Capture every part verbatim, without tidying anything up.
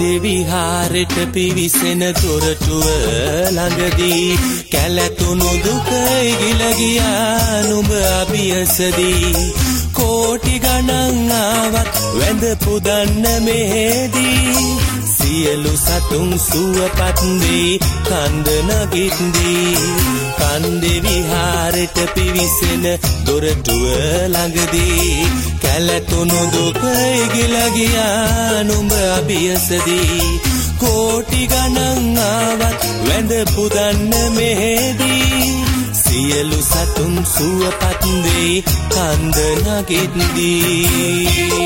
කන්දේ විහාරෙට පිවිසෙන දොරටුව ළඟදී කැළතුණු දුක ඉගිල ගියා නුඹ අභියසදී කෝටි ගණන් ආවත් වැඳ පුදන්න මෙහෙදී සියලු සතුන් සුවපත් දී කන්ද නගින්දී කන්දේ විහාරෙට පිවිසෙන දොරටුව ළඟදී කැළතුණු දුක ඉගිල ගියා නුඹ අභියසදී කෝටි ගණන් ආවත් වැඳ පුදන්න මෙහෙදී සියලු සතුන් සුවපත් දී කන්ද නගින්දී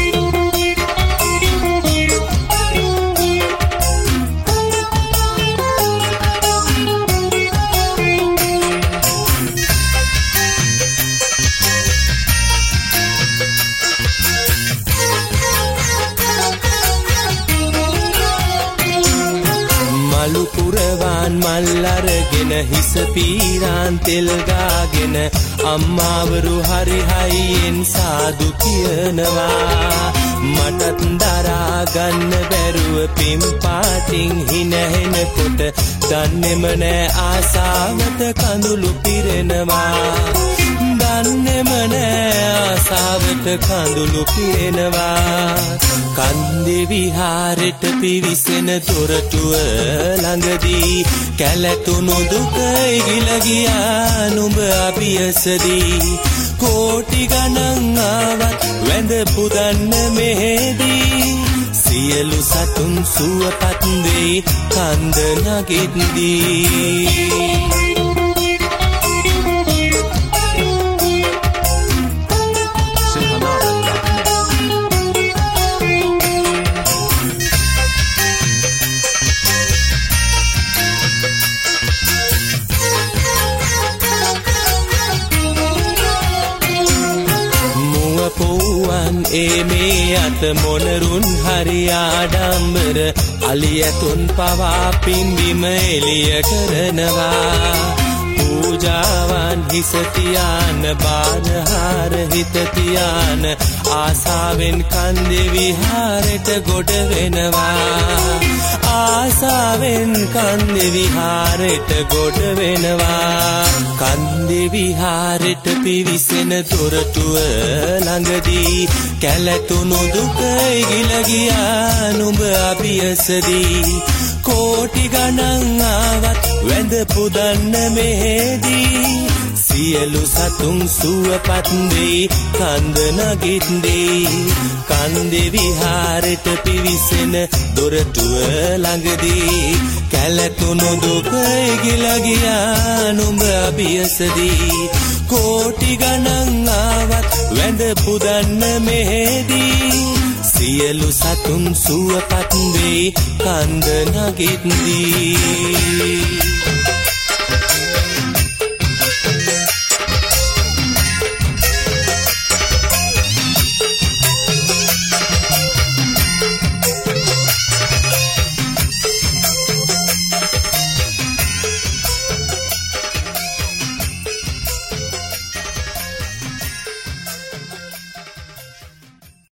පුරවාන් මල් අරගෙන හිස පීරාන් තෙල් ගාගෙන අම්මාවරු හරි හයියෙන් සාදු කියනවා මටත් දරා ගන්න බැරුව පින් පාටින් හිනහෙනකොට දන්නේම නෑ ආසාවත කඳුළු පිරෙනවා දන්නේම නෑ ආසාවත කඳුළු පිරෙනවා කන්දේ විහාරෙට පිවිසෙන දොරටුව ළඟදී කැළතුණු දුක ඉගිල ගියා නුඹ අභියසදී කෝටි ගණන් ආවත් වැඳ පුදන්න මෙහෙදී සියලු සතුන් සුවපත් දී කන්ද නගින්දී ඒ මේ අත මොනරුන් හරි ආඩම්බර අලියතුන් පවා පිම්බිම එළිය කරනවා පූජාවන් හිස තියාන බානහාර හිත තියාන ආසාවෙන් කන්දේ විහාරෙට ගොඩ වෙනවා ආසාවෙන් කන්දේ විහාරෙට ගොඩ වෙනවා කන්දේ විහාරෙට පිවිසෙන දොරටුව ළඟදී කැළතුණු දුක ඉගිල ගියා නුඹ අභියසදී කෝටි ගණන් ආවත් වැඳ පුදන්න මෙහෙදී සියලු සතුන් සුවපත් දී කන්ද නගින්දී කන්දේ විහාරෙට පිවිසෙන දොරටුව ළඟදී කැළතුණු දුක ඉගිල ගියා නුඹ අභියසදී කෝටි ගණන් ආවත් වැඳ පුදන්න මෙහෙදී සියලු සතුන් සුවපත් දී කන්ද නගින්දී